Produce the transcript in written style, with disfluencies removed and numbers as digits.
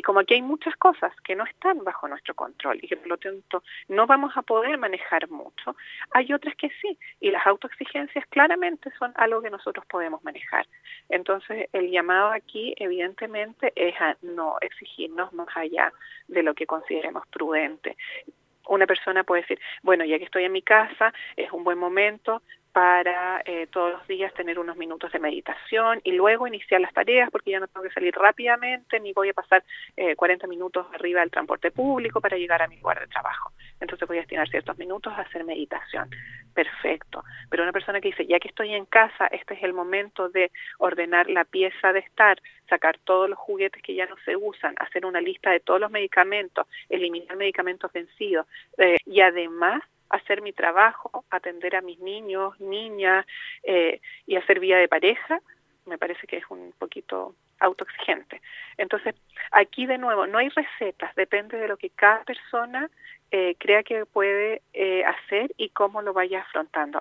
como aquí hay muchas cosas que no están bajo nuestro control y que por lo tanto no vamos a poder manejar mucho, hay otras que sí, y las autoexigencias claramente son algo que nosotros podemos manejar. Entonces, el llamado aquí, evidentemente, es a no exigirnos más allá de lo que consideremos prudente. Una persona puede decir, bueno, ya que estoy en mi casa, es un buen momento para todos los días tener unos minutos de meditación y luego iniciar las tareas porque ya no tengo que salir rápidamente ni voy a pasar 40 minutos arriba del transporte público para llegar a mi lugar de trabajo. Entonces voy a destinar ciertos minutos a hacer meditación. Perfecto. Pero una persona que dice, ya que estoy en casa, este es el momento de ordenar la pieza de estar, sacar todos los juguetes que ya no se usan, hacer una lista de todos los medicamentos, eliminar medicamentos vencidos y además hacer mi trabajo, atender a mis niños, niñas y hacer vida de pareja, me parece que es un poquito autoexigente. Entonces, aquí de nuevo, no hay recetas, depende de lo que cada persona crea que puede hacer y cómo lo vaya afrontando.